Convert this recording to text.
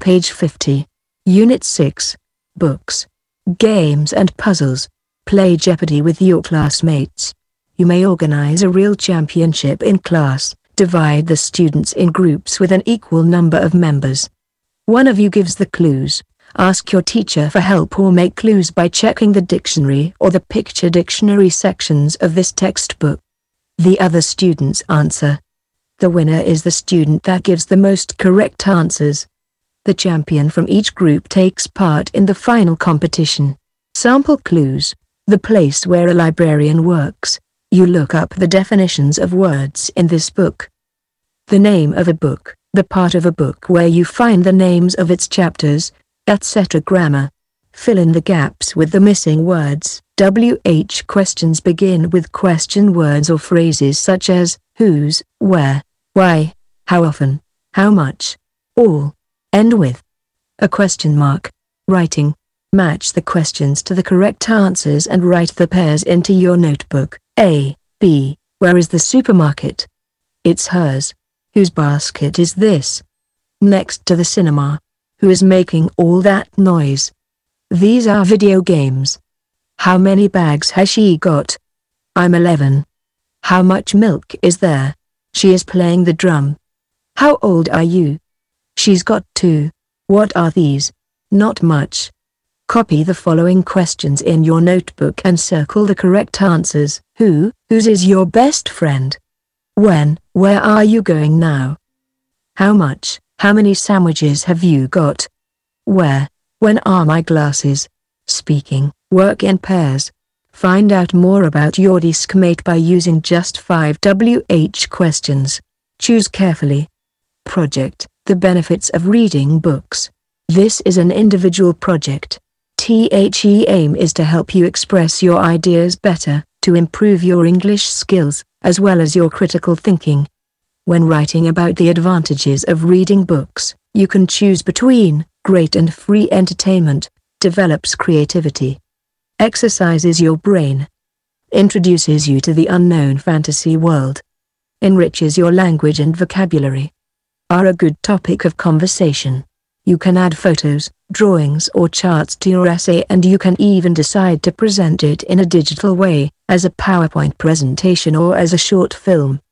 Page 50. Unit 6. Books, Games and Puzzles. Play Jeopardy with your classmates. You may organize a real championship in class. Divide the students in groups with an equal number of members. One of you gives the clues. Ask your teacher for help or make clues by checking the dictionary or the picture dictionary sections of this textbook. The other students answer. The winner is the student that gives the most correct answers. The champion from each group takes part in the final competition. Sample clues. The place where a librarian works. You look up the definitions of words in this book. The name of a book, the part of a book where you find the names of its chapters, etc. Grammar. Fill in the gaps with the missing words. WH questions begin with question words or phrases such as, whose, where, why, how often, how much, all. End with a question mark. Writing. Match the questions to the correct answers and write the pairs into your notebook. A, B, where is the supermarket? It's hers. Whose basket is this? Next to the cinema. Who is making all that noise? These are video games. How many bags has she got? I'm 11. How much milk is there? She is playing the drum. How old are you? She's got 2. What are these? Not much. Copy the following questions in your notebook and circle the correct answers. Who, whose is your best friend? When, where are you going now? How much, how many sandwiches have you got? Where, when are my glasses? Speaking, work in pairs. Find out more about your diskmate by using just 5 WH questions. Choose carefully. Project, the benefits of reading books. This is an individual project. The aim is to help you express your ideas better, to improve your English skills, as well as your critical thinking. When writing about the advantages of reading books, you can choose between great and free entertainment, develops creativity, exercises your brain, introduces you to the unknown fantasy world, enriches your language and vocabulary, are a good topic of conversation. You can add photos, drawings or charts to your essay, and you can even decide to present it in a digital way, as a PowerPoint presentation or as a short film.